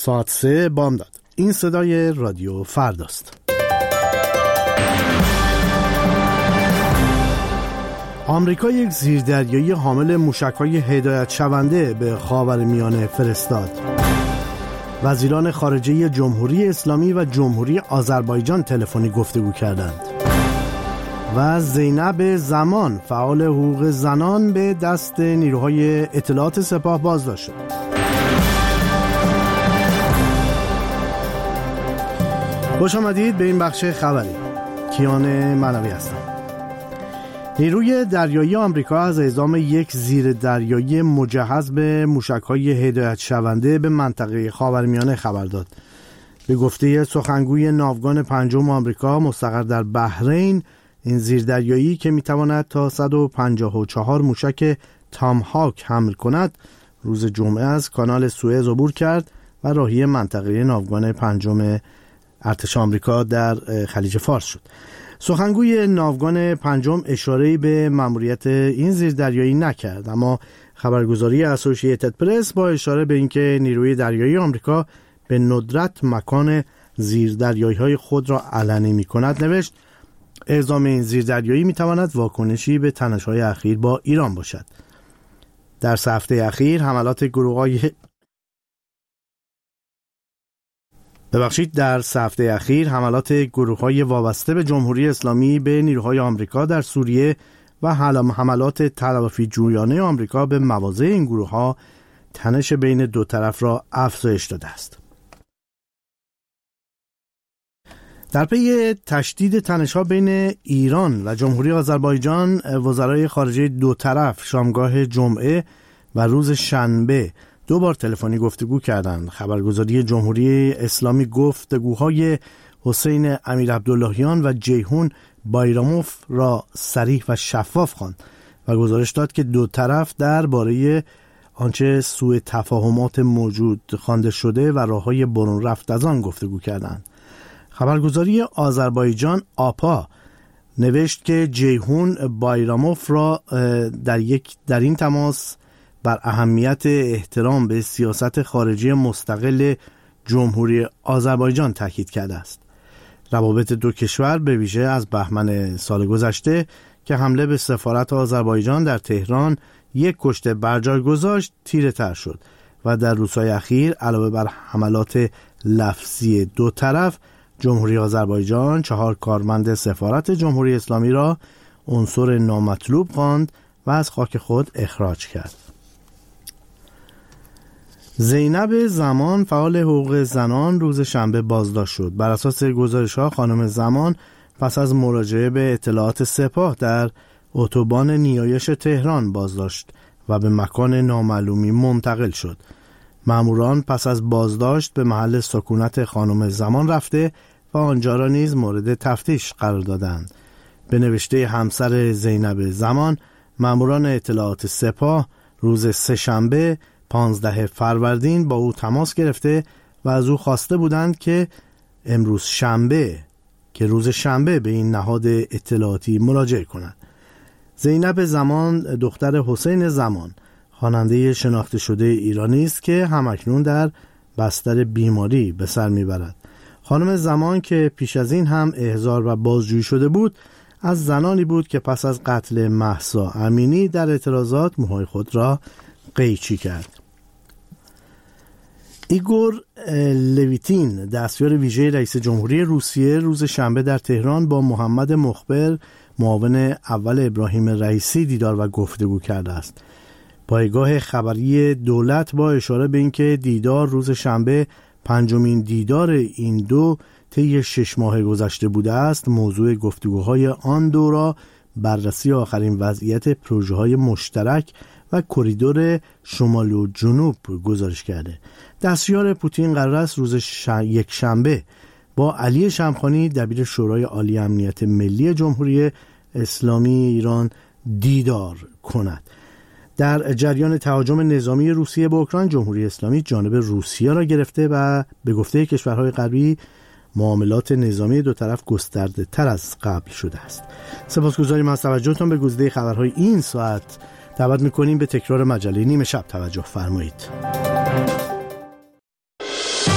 ساعت 3 بامداد. این صدای رادیو فرداست. آمریکا یک زیردریایی حامل موشک‌های هدایت شونده به خاورمیانه فرستاد. وزیران خارجه جمهوری اسلامی و جمهوری آذربایجان تلفنی گفتگو کردند. و زینب زمان فعال حقوق زنان به دست نیروهای اطلاعات سپاه بازداشت شد. خوش آمدید به این بخش خبری. کیان معنوی هستم. نیروی دریایی آمریکا از اعزام یک زیردریایی مجهز به موشک‌های هدایت شونده به منطقه خاورمیانه خبر داد. به گفته سخنگوی ناوگان پنجم آمریکا مستقر در بحرین، این زیردریایی که میتواند تا 154 موشک تامهاک حمل کند، روز جمعه از کانال سوئز عبور کرد و راهی منطقه ناوگان پنجم ارتش آمریکا در خلیج فارس شد. سخنگوی ناوگان پنجم اشاره‌ای به مأموریت این زیردریایی نکرد، اما خبرگزاری اسوسییتد پرس با اشاره به اینکه نیروی دریایی آمریکا به ندرت مکان زیردریایی‌های خود را علنی می‌کند نوشت: اعزام این زیردریایی می‌تواند واکنشی به تنش‌های اخیر با ایران باشد. در 3 هفته اخیر حملات گروه‌های وابسته به جمهوری اسلامی به نیروهای آمریکا در سوریه و حملات تلافی جویانه آمریکا به مواضع این گروه‌ها تنش بین دو طرف را افزایش داده است. در پی تشدید تنش‌ها بین ایران و جمهوری آذربایجان، وزرای خارجه دو طرف شامگاه جمعه و روز شنبه 2 بار تلفنی گفتگو کردند. خبرگزاری جمهوری اسلامی گفتگوهای حسین امیرعبداللهیان و جیهون بایراموف را صریح و شفاف خواند و گزارش داد که دو طرف درباره آنچه سوء تفاهمات موجود خوانده شده و راههای برون رفت از آن گفتگو کردند. خبرگزاری آذربایجان آپا نوشت که جیهون بایراموف را در این تماس بر اهمیت احترام به سیاست خارجی مستقل جمهوری آذربایجان تاکید کرده است. روابط دو کشور به ویژه از بهمن سال گذشته که حمله به سفارت آذربایجان در تهران 1 کشته بر جای گذاشت تیره تر شد و در روزهای اخیر علاوه بر حملات لفظی دو طرف، جمهوری آذربایجان 4 کارمند سفارت جمهوری اسلامی را عنصر نامطلوب خواند و از خاک خود اخراج کرد. زینب زمان فعال حقوق زنان روز شنبه بازداشت شد. بر اساس گزارش‌ها خانم زمان پس از مراجعه به اطلاعات سپاه در اتوبان نیایش تهران بازداشت و به مکان نامعلومی منتقل شد. ماموران پس از بازداشت به محل سکونت خانم زمان رفته و آنجا را نیز مورد تفتیش قرار دادند. به نوشته همسر زینب زمان، ماموران اطلاعات سپاه روز سه‌شنبه 15 فروردین با او تماس گرفته و از او خواسته بودند که روز شنبه به این نهاد اطلاعاتی مراجعه کند. زینب زمان دختر حسین زمان، خواننده شناخته شده ایرانی است که همکنون در بستر بیماری به سر میبرد. خانم زمان که پیش از این هم احضار و بازجویی شده بود، از زنانی بود که پس از قتل مهسا امینی در اعتراضات موهای خود را قیچی کرد. ایگور لویتین، دستیار ویژه رئیس جمهوری روسیه، روز شنبه در تهران با محمد مخبر، معاون اول ابراهیم رئیسی، دیدار و گفتگو کرده است. پایگاه خبری دولت با اشاره به اینکه دیدار روز شنبه 5مین دیدار این دو طی 6 ماه گذشته بوده است، موضوع گفتگوهای آن دو را بررسی آخرین وضعیت پروژه‌های مشترک و کریدور شمال و جنوب گزارش کرده. دستیار پوتین قرار است روز یک شنبه با علی شمخانی، دبیر شورای عالی امنیت ملی جمهوری اسلامی ایران، دیدار کند. در جریان تهاجم نظامی روسیه به اوکراین، جمهوری اسلامی جانب روسیه را گرفته و به گفته کشورهای غربی معاملات نظامی دو طرف گسترده تر از قبل شده است. سپاسگزاریم از توجهتان به گزیده خبرهای این ساعت. دعوت می‌کنیم به تکرار مجله نیمه شب توجه فرمایید.